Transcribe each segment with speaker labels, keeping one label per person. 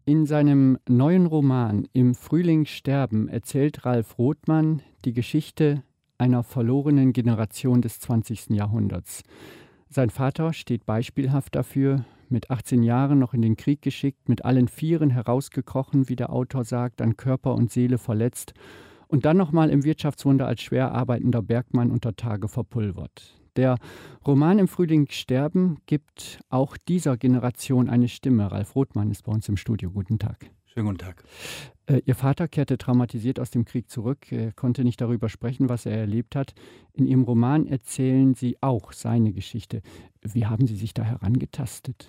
Speaker 1: In seinem neuen Roman »Im Frühling sterben« erzählt Ralf Rothman die Geschichte einer verlorenen Generation des 20. Jahrhunderts. Sein Vater steht beispielhaft dafür, mit 18 Jahren noch in den Krieg geschickt, mit allen Vieren herausgekrochen, wie der Autor sagt, an Körper und Seele verletzt und dann nochmal im Wirtschaftswunder als schwer arbeitender Bergmann unter Tage verpulvert. Der Roman »Im Frühling sterben« gibt auch dieser Generation eine Stimme. Ralf Rothman ist bei uns im Studio. Guten Tag.
Speaker 2: Schönen guten Tag.
Speaker 1: Ihr Vater kehrte traumatisiert aus dem Krieg zurück. Er konnte nicht darüber sprechen, was er erlebt hat. In Ihrem Roman erzählen Sie auch seine Geschichte. Wie haben Sie sich da herangetastet?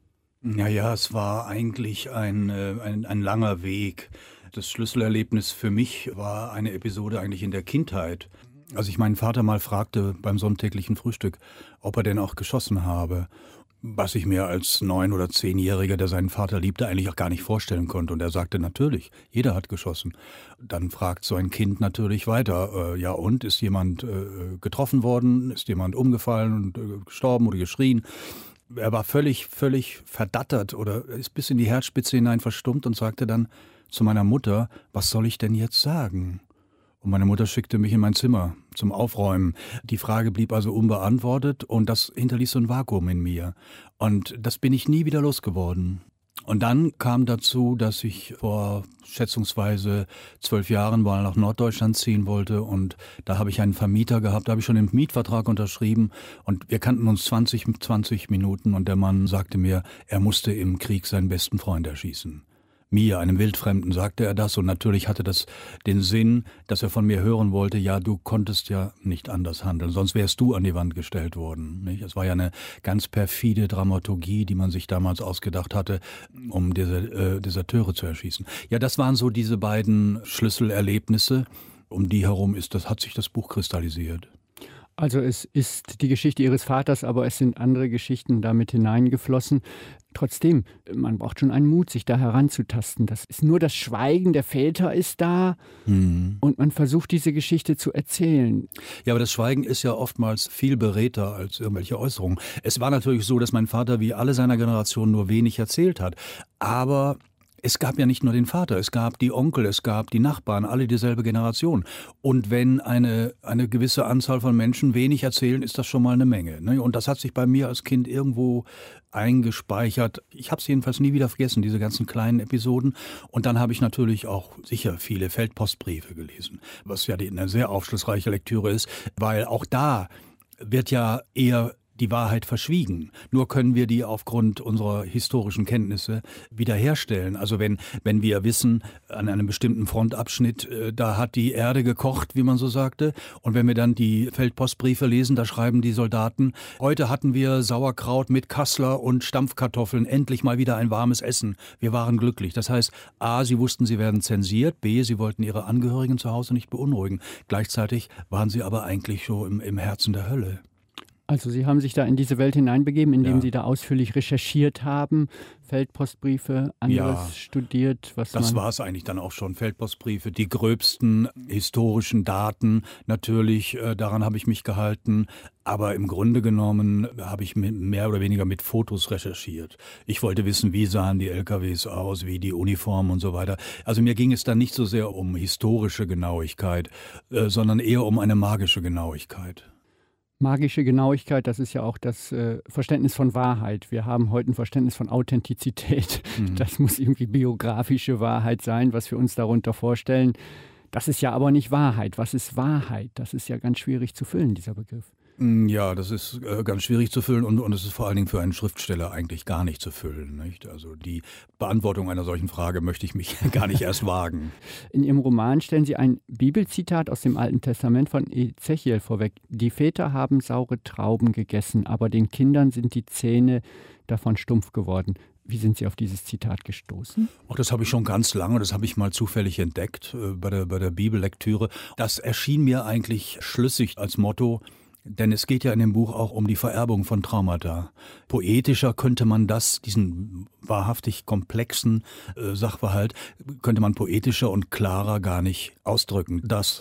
Speaker 2: Naja, es war eigentlich ein langer Weg. Das Schlüsselerlebnis für mich war eine Episode eigentlich in der Kindheit. Als ich meinen Vater mal fragte beim sonntäglichen Frühstück, ob er denn auch geschossen habe, was ich mir als 9- oder 10-Jähriger, der seinen Vater liebte, eigentlich auch gar nicht vorstellen konnte. Und er sagte, natürlich, jeder hat geschossen. Dann fragt so ein Kind natürlich weiter, ja und, ist jemand getroffen worden, ist jemand umgefallen und gestorben oder geschrien? Er war völlig verdattert oder ist bis in die Herzspitze hinein verstummt und sagte dann zu meiner Mutter, was soll ich denn jetzt sagen? Und meine Mutter schickte mich in mein Zimmer zum Aufräumen. Die Frage blieb also unbeantwortet und das hinterließ so ein Vakuum in mir. Und das bin ich nie wieder losgeworden. Und dann kam dazu, dass ich vor schätzungsweise 12 Jahren mal nach Norddeutschland ziehen wollte. Und da habe ich einen Vermieter gehabt, da habe ich schon den Mietvertrag unterschrieben. Und wir kannten uns 20 Minuten und der Mann sagte mir, er musste im Krieg seinen besten Freund erschießen. Mir, einem Wildfremden, sagte er das und natürlich hatte das den Sinn, dass er von mir hören wollte, ja, du konntest ja nicht anders handeln, sonst wärst du an die Wand gestellt worden. Nicht? Es war ja eine ganz perfide Dramaturgie, die man sich damals ausgedacht hatte, um Deserteure zu erschießen. Ja, das waren so diese beiden Schlüsselerlebnisse, um die herum hat sich das Buch kristallisiert.
Speaker 1: Also es ist die Geschichte Ihres Vaters, aber es sind andere Geschichten damit hineingeflossen. Trotzdem, man braucht schon einen Mut, sich da heranzutasten. Das ist nur das Schweigen der Väter ist da und man versucht, diese Geschichte zu erzählen.
Speaker 2: Ja, aber das Schweigen ist ja oftmals viel beredter als irgendwelche Äußerungen. Es war natürlich so, dass mein Vater wie alle seiner Generation nur wenig erzählt hat. Aber es gab ja nicht nur den Vater, es gab die Onkel, es gab die Nachbarn, alle dieselbe Generation. Und wenn eine gewisse Anzahl von Menschen wenig erzählen, ist das schon mal eine Menge. Ne? Und das hat sich bei mir als Kind irgendwo eingespeichert. Ich habe es jedenfalls nie wieder vergessen, diese ganzen kleinen Episoden. Und dann habe ich natürlich auch sicher viele Feldpostbriefe gelesen, was ja eine sehr aufschlussreiche Lektüre ist, weil auch da wird ja eher die Wahrheit verschwiegen. Nur können wir die aufgrund unserer historischen Kenntnisse wiederherstellen. Also wenn wir wissen, an einem bestimmten Frontabschnitt, da hat die Erde gekocht, wie man so sagte. Und wenn wir dann die Feldpostbriefe lesen, da schreiben die Soldaten, heute hatten wir Sauerkraut mit Kassler und Stampfkartoffeln, endlich mal wieder ein warmes Essen. Wir waren glücklich. Das heißt, A, sie wussten, sie werden zensiert, B, sie wollten ihre Angehörigen zu Hause nicht beunruhigen. Gleichzeitig waren sie aber eigentlich so im Herzen der Hölle.
Speaker 1: Also Sie haben sich da in diese Welt hineinbegeben, indem Sie da ausführlich recherchiert haben, Feldpostbriefe, anderes studiert.
Speaker 2: Das war es eigentlich dann auch schon, Feldpostbriefe, die gröbsten historischen Daten, natürlich, daran habe ich mich gehalten, aber im Grunde genommen habe ich mehr oder weniger mit Fotos recherchiert. Ich wollte wissen, wie sahen die LKWs aus, wie die Uniformen und so weiter. Also mir ging es dann nicht so sehr um historische Genauigkeit, sondern eher um eine magische Genauigkeit.
Speaker 1: Magische Genauigkeit, das ist ja auch das Verständnis von Wahrheit. Wir haben heute ein Verständnis von Authentizität. Das muss irgendwie biografische Wahrheit sein, was wir uns darunter vorstellen. Das ist ja aber nicht Wahrheit. Was ist Wahrheit? Das ist ja ganz schwierig zu füllen, dieser Begriff.
Speaker 2: Ja, das ist ganz schwierig zu füllen und es ist vor allen Dingen für einen Schriftsteller eigentlich gar nicht zu füllen. Nicht? Also die Beantwortung einer solchen Frage möchte ich mich gar nicht erst wagen.
Speaker 1: In Ihrem Roman stellen Sie ein Bibelzitat aus dem Alten Testament von Ezechiel vorweg. Die Väter haben saure Trauben gegessen, aber den Kindern sind die Zähne davon stumpf geworden. Wie sind Sie auf dieses Zitat gestoßen?
Speaker 2: Auch das habe ich schon ganz lange, das habe ich mal zufällig entdeckt bei der Bibellektüre. Das erschien mir eigentlich schlüssig als Motto. Denn es geht ja in dem Buch auch um die Vererbung von Traumata. Poetischer könnte man diesen wahrhaftig komplexen Sachverhalt, könnte man poetischer und klarer gar nicht ausdrücken. Dass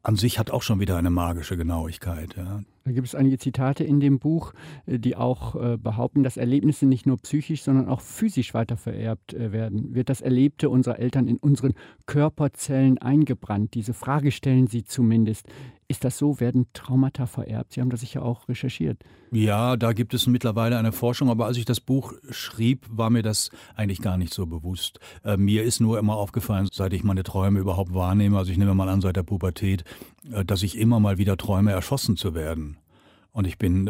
Speaker 2: an sich hat auch schon wieder eine magische Genauigkeit. Ja.
Speaker 1: Da gibt es einige Zitate in dem Buch, die auch behaupten, dass Erlebnisse nicht nur psychisch, sondern auch physisch weitervererbt werden. Wird das Erlebte unserer Eltern in unseren Körperzellen eingebrannt? Diese Frage stellen Sie zumindest. Ist das so? Werden Traumata vererbt? Sie haben das sicher auch recherchiert.
Speaker 2: Ja, da gibt es mittlerweile eine Forschung, aber als ich das Buch schrieb, war mir das eigentlich gar nicht so bewusst. Mir ist nur immer aufgefallen, seit ich meine Träume überhaupt wahrnehme, also ich nehme mal an, seit der Pubertät, dass ich immer mal wieder träume, erschossen zu werden. Und ich bin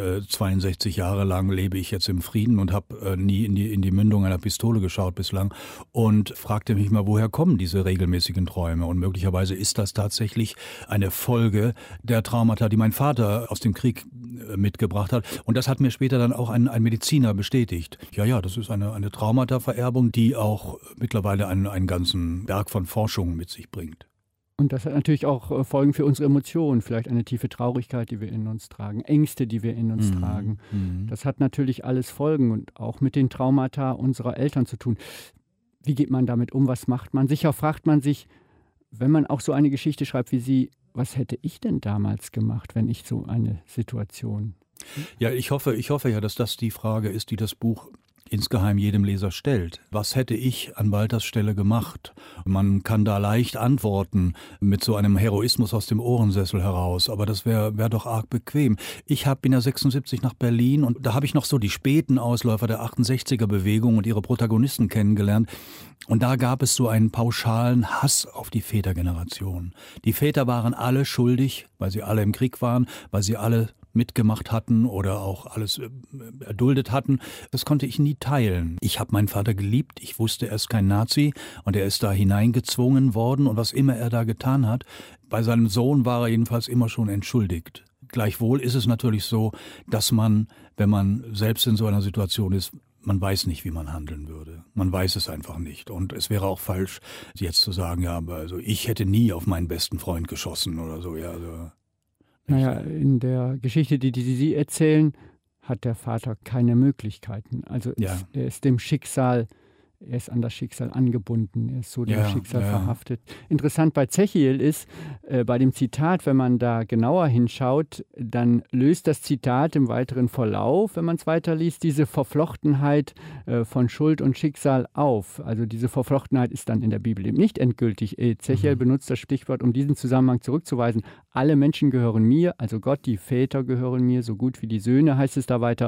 Speaker 2: 62 Jahre lang, lebe ich jetzt im Frieden und habe nie in die Mündung einer Pistole geschaut bislang und fragte mich mal, woher kommen diese regelmäßigen Träume? Und möglicherweise ist das tatsächlich eine Folge der Traumata, die mein Vater aus dem Krieg mitgebracht hat. Und das hat mir später dann auch ein Mediziner bestätigt. Ja, das ist eine Traumata-Vererbung, die auch mittlerweile einen ganzen Berg von Forschungen mit sich bringt.
Speaker 1: Und das hat natürlich auch Folgen für unsere Emotionen, vielleicht eine tiefe Traurigkeit, die wir in uns tragen, Ängste, die wir in uns tragen. Das hat natürlich alles Folgen und auch mit den Traumata unserer Eltern zu tun. Wie geht man damit um? Was macht man? Sicher fragt man sich, wenn man auch so eine Geschichte schreibt wie Sie, was hätte ich denn damals gemacht, wenn ich so eine Situation...
Speaker 2: Ja, ich hoffe ja, dass das die Frage ist, die das Buch insgeheim jedem Leser stellt. Was hätte ich an Walters Stelle gemacht? Man kann da leicht antworten mit so einem Heroismus aus dem Ohrensessel heraus, aber das wär doch arg bequem. Ich bin ja 76 nach Berlin und da habe ich noch so die späten Ausläufer der 68er-Bewegung und ihre Protagonisten kennengelernt. Und da gab es so einen pauschalen Hass auf die Vätergeneration. Die Väter waren alle schuldig, weil sie alle im Krieg waren, weil sie alle mitgemacht hatten oder auch alles erduldet hatten. Das konnte ich nie teilen. Ich habe meinen Vater geliebt, ich wusste, er ist kein Nazi und er ist da hineingezwungen worden und was immer er da getan hat, bei seinem Sohn war er jedenfalls immer schon entschuldigt. Gleichwohl ist es natürlich so, dass man, wenn man selbst in so einer Situation ist, man weiß nicht, wie man handeln würde. Man weiß es einfach nicht. Und es wäre auch falsch, jetzt zu sagen, ja, aber also ich hätte nie auf meinen besten Freund geschossen oder so, ja, also.
Speaker 1: Naja, in der Geschichte, die Sie erzählen, hat der Vater keine Möglichkeiten. Also er ist dem Schicksal, er ist an das Schicksal angebunden, er ist so dem Schicksal verhaftet. Interessant bei Zechiel ist, bei dem Zitat, wenn man da genauer hinschaut, dann löst das Zitat im weiteren Verlauf, wenn man es weiterliest, diese Verflochtenheit von Schuld und Schicksal auf. Also diese Verflochtenheit ist dann in der Bibel eben nicht endgültig. Zechiel benutzt das Stichwort, um diesen Zusammenhang zurückzuweisen. Alle Menschen gehören mir, also Gott, die Väter gehören mir, so gut wie die Söhne, heißt es da weiter.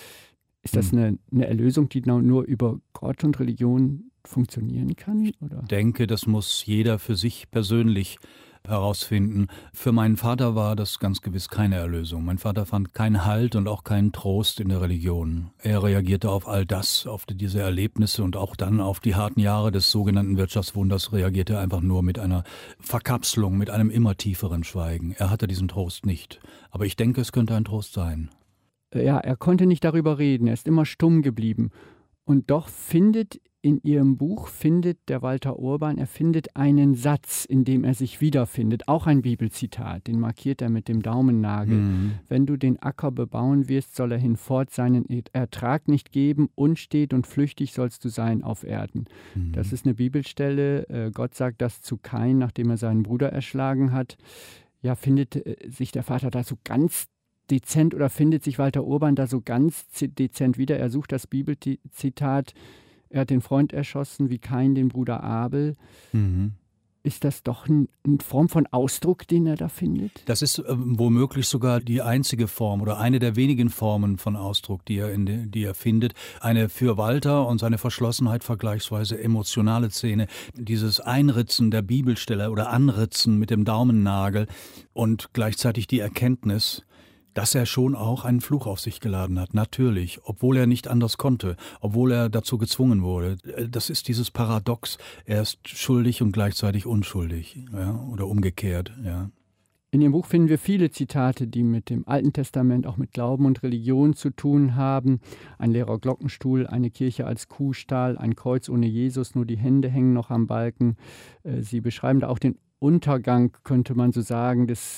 Speaker 1: Ist das eine Erlösung, die nur über Gott und Religion funktionieren kann? Oder?
Speaker 2: Ich denke, das muss jeder für sich persönlich herausfinden. Für meinen Vater war das ganz gewiss keine Erlösung. Mein Vater fand keinen Halt und auch keinen Trost in der Religion. Er reagierte auf all das, auf diese Erlebnisse und auch dann auf die harten Jahre des sogenannten Wirtschaftswunders, reagierte er einfach nur mit einer Verkapselung, mit einem immer tieferen Schweigen. Er hatte diesen Trost nicht. Aber ich denke, es könnte ein Trost sein.
Speaker 1: Ja, er konnte nicht darüber reden, er ist immer stumm geblieben. Und doch findet in Ihrem Buch, der Walter Urban, er findet einen Satz, in dem er sich wiederfindet, auch ein Bibelzitat, den markiert er mit dem Daumennagel. Wenn du den Acker bebauen wirst, soll er hinfort seinen Ertrag nicht geben, unstet und flüchtig sollst du sein auf Erden. Das ist eine Bibelstelle, Gott sagt das zu Kain, nachdem er seinen Bruder erschlagen hat. Ja, findet sich der Vater da so ganz dezent oder findet sich Walter Urban da so ganz dezent wieder? Er sucht das Bibelzitat, er hat den Freund erschossen, wie Kain den Bruder Abel. Ist das doch eine Form von Ausdruck, den er da findet?
Speaker 2: Das ist womöglich sogar die einzige Form oder eine der wenigen Formen von Ausdruck, die er findet. Eine für Walter und seine Verschlossenheit vergleichsweise emotionale Szene. Dieses Einritzen der Bibelstelle oder Anritzen mit dem Daumennagel und gleichzeitig die Erkenntnis, dass er schon auch einen Fluch auf sich geladen hat, natürlich, obwohl er nicht anders konnte, obwohl er dazu gezwungen wurde. Das ist dieses Paradox, er ist schuldig und gleichzeitig unschuldig, ja, oder umgekehrt. Ja.
Speaker 1: In Ihrem Buch finden wir viele Zitate, die mit dem Alten Testament, auch mit Glauben und Religion zu tun haben. Ein leerer Glockenstuhl, eine Kirche als Kuhstall, ein Kreuz ohne Jesus, nur die Hände hängen noch am Balken. Sie beschreiben da auch den Untergang, könnte man so sagen, des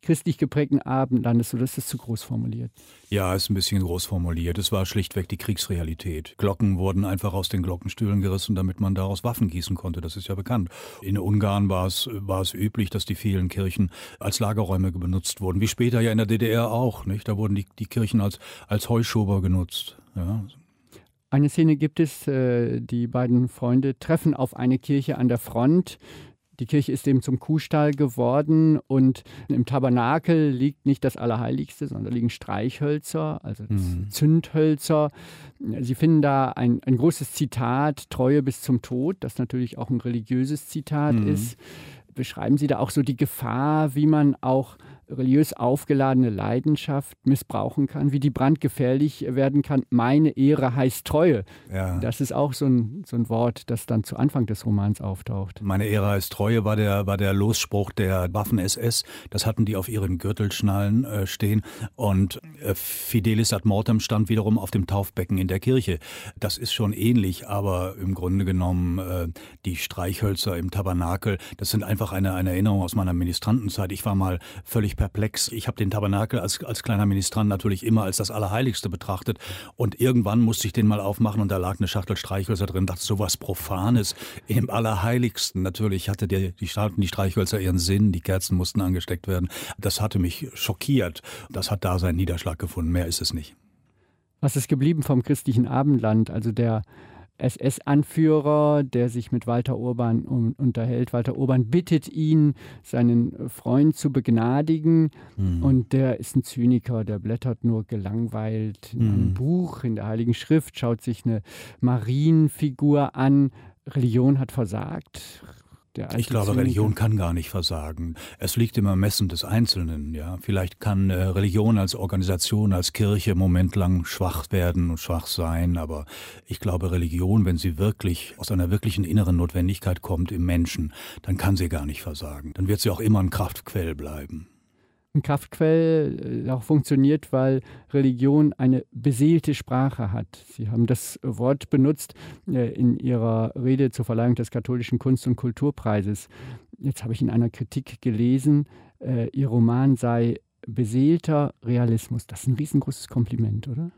Speaker 1: christlich geprägten Abendlandes, oder ist das zu groß formuliert?
Speaker 2: Ja, ist ein bisschen groß formuliert. Es war schlichtweg die Kriegsrealität. Glocken wurden einfach aus den Glockenstühlen gerissen, damit man daraus Waffen gießen konnte. Das ist ja bekannt. In Ungarn war es üblich, dass die vielen Kirchen als Lagerräume benutzt wurden. Wie später ja in der DDR auch. Nicht? Da wurden die Kirchen als Heuschober genutzt. Ja.
Speaker 1: Eine Szene gibt es, die beiden Freunde treffen auf eine Kirche an der Front. Die Kirche ist eben zum Kuhstall geworden und im Tabernakel liegt nicht das Allerheiligste, sondern da liegen Streichhölzer, also Zündhölzer. Sie finden da ein großes Zitat, Treue bis zum Tod, das natürlich auch ein religiöses Zitat ist. Beschreiben Sie da auch so die Gefahr, wie man auch religiös aufgeladene Leidenschaft missbrauchen kann, wie die brandgefährlich werden kann? Meine Ehre heißt Treue. Ja. Das ist auch so ein Wort, das dann zu Anfang des Romans auftaucht.
Speaker 2: Meine Ehre heißt Treue war der Losspruch der Waffen-SS. Das hatten die auf ihren Gürtelschnallen stehen. Und Fidelis ad mortem stand wiederum auf dem Taufbecken in der Kirche. Das ist schon ähnlich, aber im Grunde genommen die Streichhölzer im Tabernakel, das sind einfach eine Erinnerung aus meiner Ministrantenzeit. Ich war mal völlig perplex. Ich habe den Tabernakel als kleiner Ministrant natürlich immer als das Allerheiligste betrachtet und irgendwann musste ich den mal aufmachen und da lag eine Schachtel Streichhölzer drin. Dachte, sowas Profanes im Allerheiligsten. Natürlich hatte die Streichhölzer ihren Sinn, die Kerzen mussten angesteckt werden. Das hatte mich schockiert. Das hat da seinen Niederschlag gefunden. Mehr ist es nicht.
Speaker 1: Was ist geblieben vom christlichen Abendland? Also der SS-Anführer, der sich mit Walter Urban unterhält. Walter Urban bittet ihn, seinen Freund zu begnadigen. Und der ist ein Zyniker, der blättert nur gelangweilt in einem Buch, in der Heiligen Schrift, schaut sich eine Marienfigur an. Religion hat versagt.
Speaker 2: Ich glaube, Religion kann gar nicht versagen. Es liegt im Ermessen des Einzelnen. Ja, vielleicht kann Religion als Organisation, als Kirche im Moment lang schwach werden und schwach sein. Aber ich glaube, Religion, wenn sie wirklich aus einer wirklichen inneren Notwendigkeit kommt im Menschen, dann kann sie gar nicht versagen. Dann wird sie auch immer ein Kraftquell bleiben.
Speaker 1: Ein Kraftquell auch funktioniert, weil Religion eine beseelte Sprache hat. Sie haben das Wort benutzt in Ihrer Rede zur Verleihung des Katholischen Kunst- und Kulturpreises. Jetzt habe ich in einer Kritik gelesen, Ihr Roman sei beseelter Realismus. Das ist ein riesengroßes Kompliment, oder?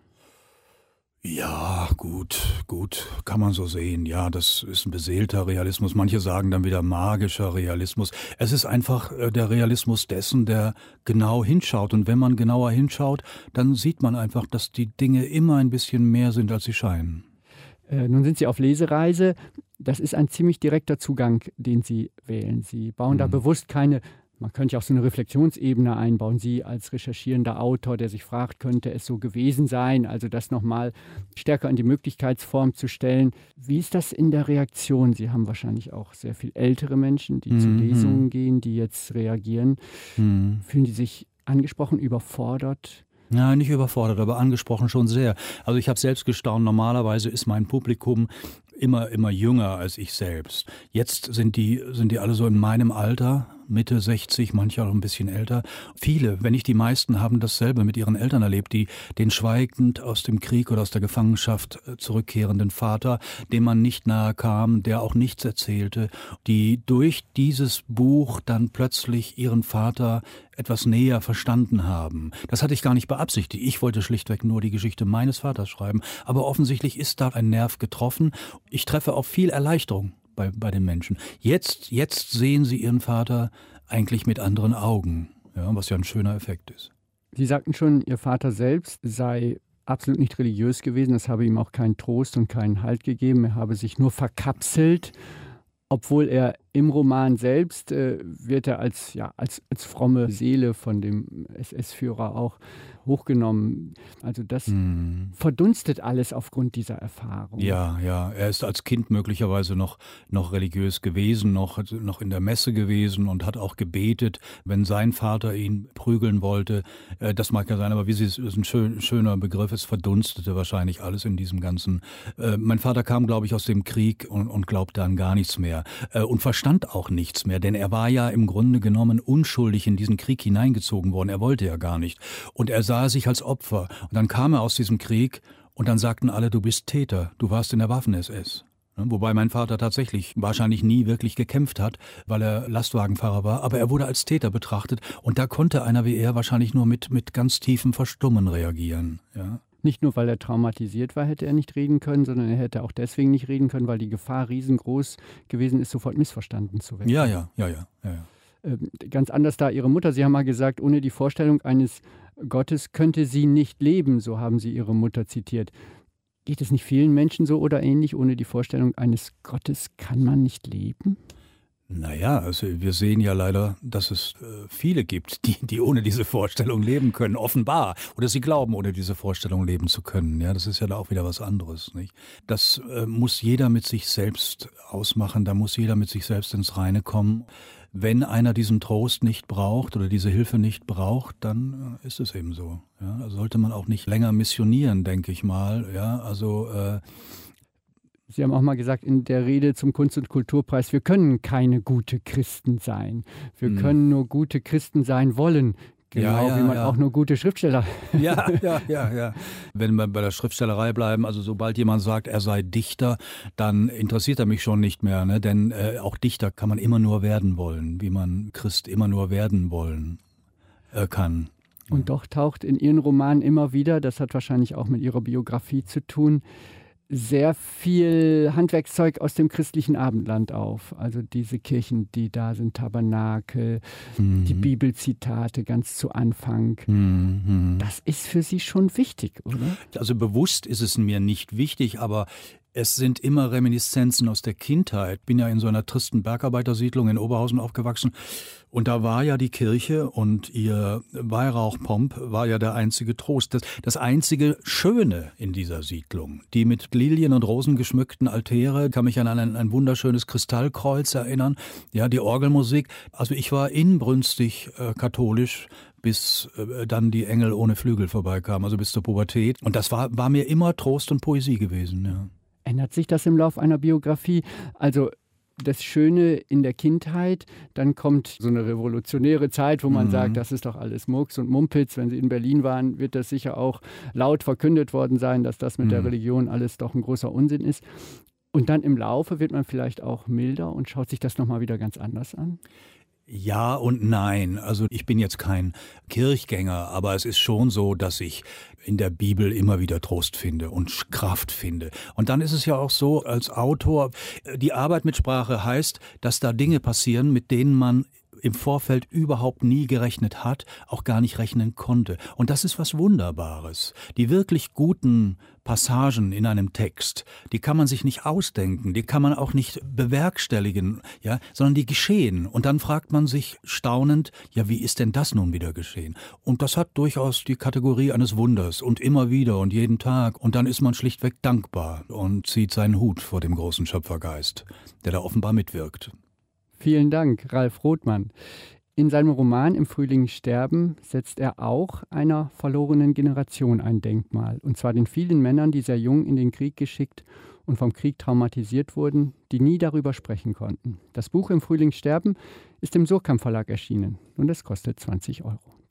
Speaker 2: Ja, gut, kann man so sehen. Ja, das ist ein beseelter Realismus. Manche sagen dann wieder magischer Realismus. Es ist einfach der Realismus dessen, der genau hinschaut. Und wenn man genauer hinschaut, dann sieht man einfach, dass die Dinge immer ein bisschen mehr sind, als sie scheinen.
Speaker 1: Nun sind Sie auf Lesereise. Das ist ein ziemlich direkter Zugang, den Sie wählen. Sie bauen da bewusst keine... Man könnte ja auch so eine Reflexionsebene einbauen. Sie als recherchierender Autor, der sich fragt, könnte es so gewesen sein? Also das nochmal stärker in die Möglichkeitsform zu stellen. Wie ist das in der Reaktion? Sie haben wahrscheinlich auch sehr viel ältere Menschen, die zu Lesungen gehen, die jetzt reagieren. Fühlen die sich angesprochen, überfordert?
Speaker 2: Ja, nicht überfordert, aber angesprochen schon sehr. Also ich habe selbst gestaunt, normalerweise ist mein Publikum immer jünger als ich selbst. Jetzt sind die alle so in meinem Alter, Mitte 60, manche auch ein bisschen älter. Viele, wenn nicht die meisten, haben dasselbe mit ihren Eltern erlebt, die den schweigend aus dem Krieg oder aus der Gefangenschaft zurückkehrenden Vater, dem man nicht nahe kam, der auch nichts erzählte, die durch dieses Buch dann plötzlich ihren Vater etwas näher verstanden haben. Das hatte ich gar nicht beabsichtigt. Ich wollte schlichtweg nur die Geschichte meines Vaters schreiben. Aber offensichtlich ist da ein Nerv getroffen. Ich treffe auf viel Erleichterung bei den Menschen. Jetzt sehen sie ihren Vater eigentlich mit anderen Augen, ja, was ja ein schöner Effekt ist.
Speaker 1: Sie sagten schon, Ihr Vater selbst sei absolut nicht religiös gewesen. Es habe ihm auch keinen Trost und keinen Halt gegeben. Er habe sich nur verkapselt. Obwohl er im Roman selbst wird er als fromme Seele von dem SS-Führer auch hochgenommen. Also das verdunstet alles aufgrund dieser Erfahrung.
Speaker 2: Ja, er ist als Kind möglicherweise noch religiös gewesen, noch in der Messe gewesen und hat auch gebetet, wenn sein Vater ihn prügeln wollte. Das mag ja sein, aber wie Sie es ist ein schöner Begriff, es verdunstete wahrscheinlich alles in diesem Ganzen. Mein Vater kam, glaube ich, aus dem Krieg und glaubte an gar nichts mehr und verstand auch nichts mehr, denn er war ja im Grunde genommen unschuldig in diesen Krieg hineingezogen worden. Er wollte ja gar nicht. Und er sah sich als Opfer. Und dann kam er aus diesem Krieg und dann sagten alle, du bist Täter, du warst in der Waffen-SS. Wobei mein Vater tatsächlich wahrscheinlich nie wirklich gekämpft hat, weil er Lastwagenfahrer war. Aber er wurde als Täter betrachtet. Und da konnte einer wie er wahrscheinlich nur mit ganz tiefem Verstummen reagieren. Ja.
Speaker 1: Nicht nur, weil er traumatisiert war, hätte er nicht reden können, sondern er hätte auch deswegen nicht reden können, weil die Gefahr riesengroß gewesen ist, sofort missverstanden zu werden.
Speaker 2: Ja.
Speaker 1: Ganz anders da Ihre Mutter. Sie haben mal gesagt, ohne die Vorstellung eines Gottes könnte sie nicht leben, so haben Sie Ihre Mutter zitiert. Geht es nicht vielen Menschen so oder ähnlich? Ohne die Vorstellung eines Gottes kann man nicht leben?
Speaker 2: Naja, also wir sehen ja leider, dass es viele gibt, die ohne diese Vorstellung leben können, offenbar. Oder sie glauben, ohne diese Vorstellung leben zu können. Ja, das ist ja da auch wieder was anderes, nicht? Das muss jeder mit sich selbst ausmachen, da muss jeder mit sich selbst ins Reine kommen. Wenn einer diesen Trost nicht braucht oder diese Hilfe nicht braucht, dann ist es eben so. Ja, also sollte man auch nicht länger missionieren, denke ich mal. Ja, also
Speaker 1: Sie haben auch mal gesagt in der Rede zum Kunst- und Kulturpreis, wir können keine gute Christen sein. Wir können nur gute Christen sein wollen. Genau wie man auch nur gute Schriftsteller.
Speaker 2: Ja. Wenn wir bei der Schriftstellerei bleiben, also sobald jemand sagt, er sei Dichter, dann interessiert er mich schon nicht mehr. Ne? Denn auch Dichter kann man immer nur werden wollen, wie man Christ immer nur werden wollen kann.
Speaker 1: Und doch taucht in Ihren Romanen immer wieder, das hat wahrscheinlich auch mit Ihrer Biografie zu tun, sehr viel Handwerkszeug aus dem christlichen Abendland auf. Also diese Kirchen, die da sind, Tabernakel, die Bibelzitate ganz zu Anfang. Das ist für Sie schon wichtig, oder?
Speaker 2: Also bewusst ist es mir nicht wichtig, aber es sind immer Reminiszenzen aus der Kindheit. Ich bin ja in so einer tristen Bergarbeitersiedlung in Oberhausen aufgewachsen. Und da war ja die Kirche und ihr Weihrauchpomp war ja der einzige Trost. Das einzige Schöne in dieser Siedlung. Die mit Lilien und Rosen geschmückten Altäre, kann mich an ein wunderschönes Kristallkreuz erinnern. Ja, die Orgelmusik. Also ich war inbrünstig katholisch, bis dann die Engel ohne Flügel vorbeikamen, also bis zur Pubertät. Und das war mir immer Trost und Poesie gewesen, ja.
Speaker 1: Ändert sich das im Lauf einer Biografie? Also das Schöne in der Kindheit, dann kommt so eine revolutionäre Zeit, wo man sagt, das ist doch alles Murks und Mumpitz. Wenn Sie in Berlin waren, wird das sicher auch laut verkündet worden sein, dass das mit der Religion alles doch ein großer Unsinn ist. Und dann im Laufe wird man vielleicht auch milder und schaut sich das nochmal wieder ganz anders an?
Speaker 2: Ja und nein. Also ich bin jetzt kein Kirchgänger, aber es ist schon so, dass ich in der Bibel immer wieder Trost finde und Kraft finde. Und dann ist es ja auch so, als Autor, die Arbeit mit Sprache heißt, dass da Dinge passieren, mit denen man im Vorfeld überhaupt nie gerechnet hat, auch gar nicht rechnen konnte. Und das ist was Wunderbares. Die wirklich guten Passagen in einem Text, die kann man sich nicht ausdenken, die kann man auch nicht bewerkstelligen, ja, sondern die geschehen. Und dann fragt man sich staunend, ja, wie ist denn das nun wieder geschehen? Und das hat durchaus die Kategorie eines Wunders und immer wieder und jeden Tag. Und dann ist man schlichtweg dankbar und zieht seinen Hut vor dem großen Schöpfergeist, der da offenbar mitwirkt.
Speaker 1: Vielen Dank, Ralf Rothmann. In seinem Roman Im Frühling sterben setzt er auch einer verlorenen Generation ein Denkmal. Und zwar den vielen Männern, die sehr jung in den Krieg geschickt und vom Krieg traumatisiert wurden, die nie darüber sprechen konnten. Das Buch Im Frühling sterben ist im Surkamp Verlag erschienen und es kostet 20 €.